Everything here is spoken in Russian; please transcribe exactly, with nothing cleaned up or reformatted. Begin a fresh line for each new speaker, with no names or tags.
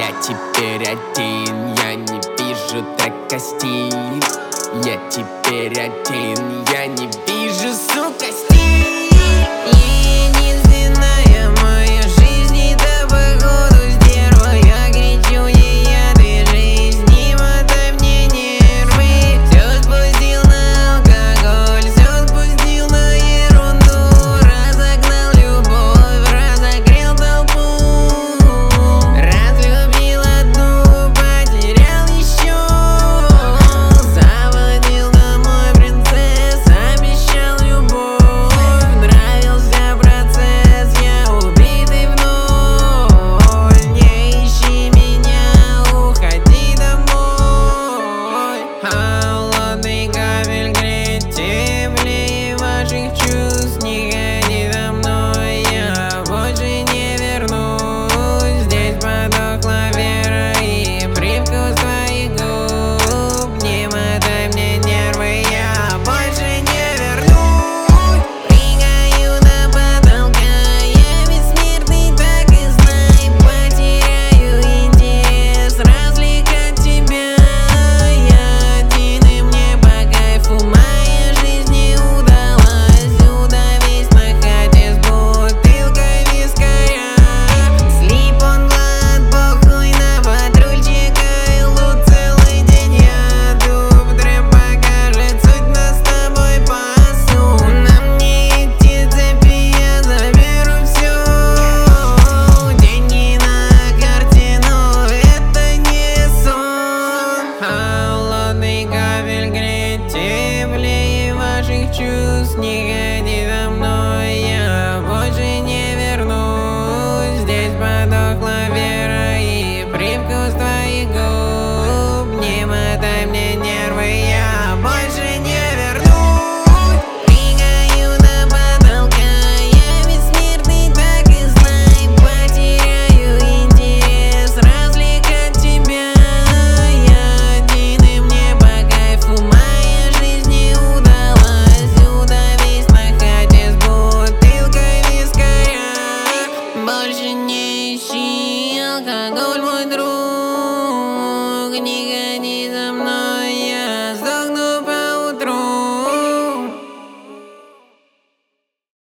Я теперь один, я не вижу трека стиль. Я теперь один, я не вижу, сука, стиль. Единственная моя жизнь, это походу стерва. Я кричу ей, я движись, не мотай мне нервы. Все спустил на алкоголь, все спустил на ерунду. Разогнал любовь, разогрел толпу. Разлюбил одну, потерял еще. Заводил домой принцесс, обещал любовь. Нравился процесс, я убитый вновь. Не ищи меня, уходи домой. Холодный капель греет теплее ваших чувств. Не ходи за мной, я больше не вернусь. Здесь подохла вера и привкус твоих губ. Не мотай мне нервы, я больше не вернусь. Прыгаю до потолка, я бессмертный, так и знай. Потеряю интерес развлекать тебя. Я один и мне по кайфу, моя жизнь не удалась. Удавись на хате с бутылкой вискаря. Слип он глад, похуй на патрульчика и лут целый день. Я дуб, трэп покажет суть, нас с тобой пасу. Нам не идти цепи, я заберу все. Деньги на карте, но это не сон. Холодный капель греет теплее ваших чувств. Не